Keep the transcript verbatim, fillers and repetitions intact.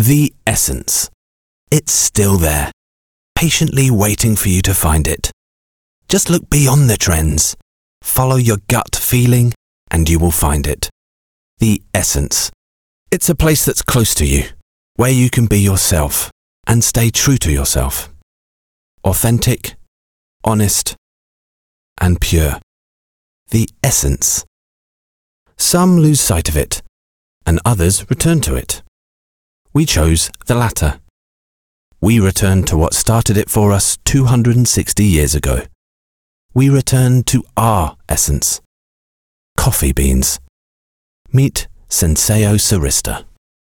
The essence. It's still there, patiently waiting for you to find it. Just look beyond the trends. Follow your gut feeling and you will find it. The essence. It's a place that's close to you, where you can be yourself and stay true to yourself. Authentic, honest, and pure. The essence. Some lose sight of it, and others return to it. We chose the latter. We returned to what started it for us two hundred sixty years ago. We returned to our essence. Coffee beans. Meet Senseo Sarista.